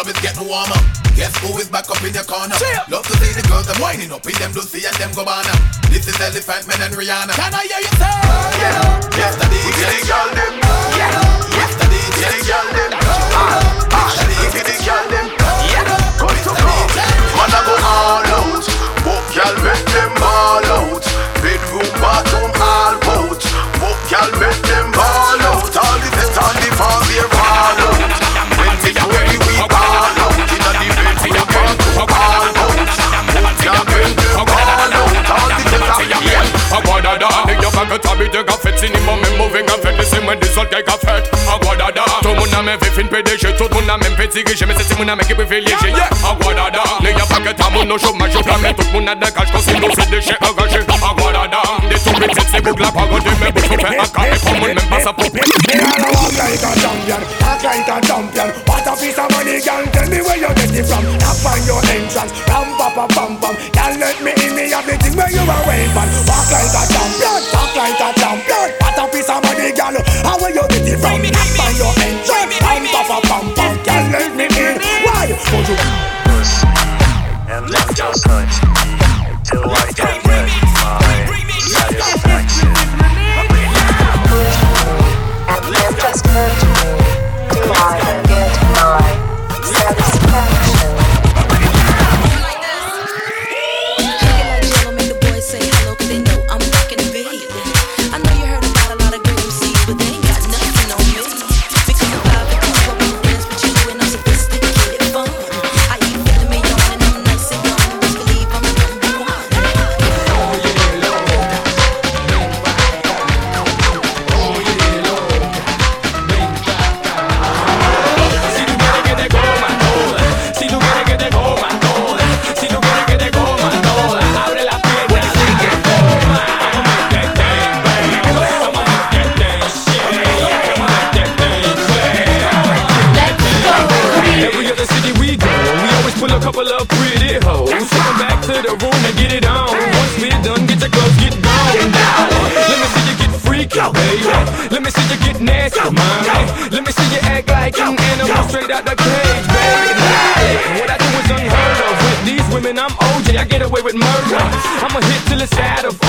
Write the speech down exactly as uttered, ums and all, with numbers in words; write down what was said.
club is getting warmer. Guess who is back up in your corner? Love to see the girls them winding up in them Lucy and them Gabbana. This is Elephant Man and Rihanna. Can I hear you say? Yeah. Yes, the D J. Yes, the D J. Yes, the D J. Yes, the D J. Come to go. Man I go all out. Book y'all make them all out. Bedroom, bathroom, all out. Book y'all make them all out. All the best on the farm, they're all out. When we do it, we all out. In the bedroom, bathroom, all out. Book y'all make them all out. All the best on the farm. Aguadada, yo baga tabi de gafet Sinima me moving gafet Lese me disol ke gafet Aguadada, tout moun a men vifin P D G, tout moun a men petit. Me se si moun a men ki privilégié. Aguadada, ne y'a pas que ta moun no chômage au plan. Mais tout moun a de cash quand c'est nous c'est des chèques engagés. Aguadada, des tout petites c'est boucles la parole de mes boucles. Fait un carré comme moun même pas sa peau. Me all a walk like a champion, act like a champion. What a piece of money, girl, tell me where you get it from. Knock on your entrance, ram pa pa pam pam. Girl, let me in, me have the thing where you are waiting for. Walk like a champion, talk like a champion. What a piece of money, girl, how where you get it from? Knock on your entrance, ram pa pa pam pam. Girl, let me in, why? Would you? And then just touch till I can get my satisfaction. And then just touch till I can get my satisfaction. Let me see you get nasty, mommy. Let me see you act like an animal straight out the cage, baby. What I do is unheard of. With these women, I'm O J. I get away with murder. I'm a hit till it's out of